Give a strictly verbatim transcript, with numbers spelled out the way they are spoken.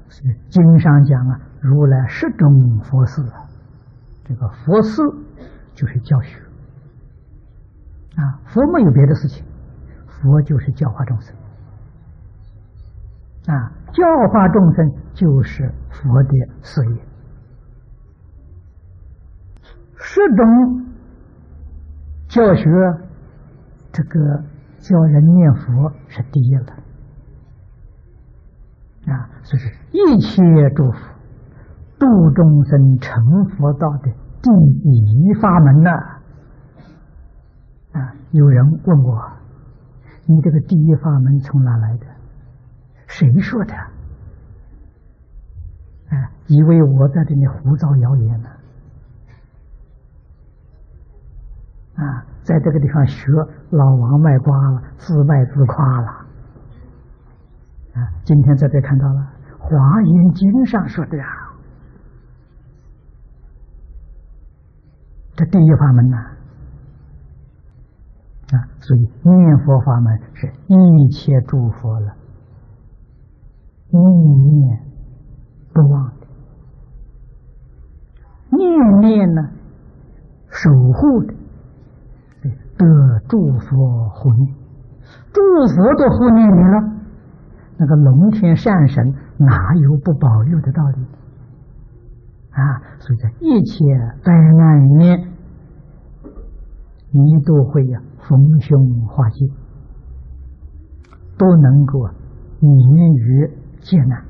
所以经上讲啊，如来十种佛事啊，这个佛事就是教学啊，佛没有别的事情，佛就是教化众生啊，教化众生就是佛的事业。十种教学，这个教人念佛是第一了啊，所以是一切诸佛度众生成佛道的第一法门呐！啊，有人问我，你这个第一法门从哪来的？谁说的？啊，以为我在这里胡造谣言呢？啊，在这个地方学老王卖瓜了，自卖自夸了。啊，今天在这看到了《华严经》上说的呀，这第一法门呐，啊，所以念佛法门是一切诸佛了，念念不忘的，念念呢守护的。得诸佛护念，诸佛都护念你了，那个龙天善神哪有不保佑的道理啊？所以在一切灾难里面，你都会呀、啊、逢凶化吉，都能够免于劫难。